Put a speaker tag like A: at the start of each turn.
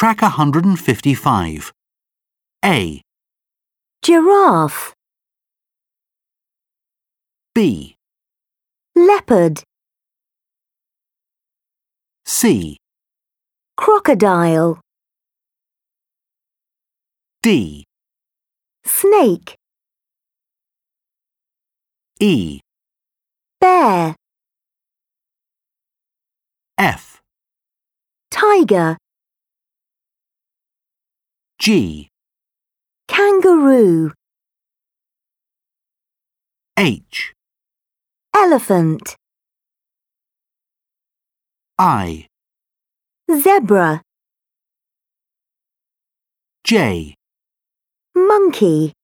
A: Track 155. A,
B: Giraffe,
A: B,
B: leopard,
A: C,
B: crocodile,
A: D,
B: snake,
A: E,
B: bear,
A: F,
B: tiger,
A: G,
B: kangaroo,
A: H,
B: elephant,
A: I,
B: zebra,
A: J,
B: monkey.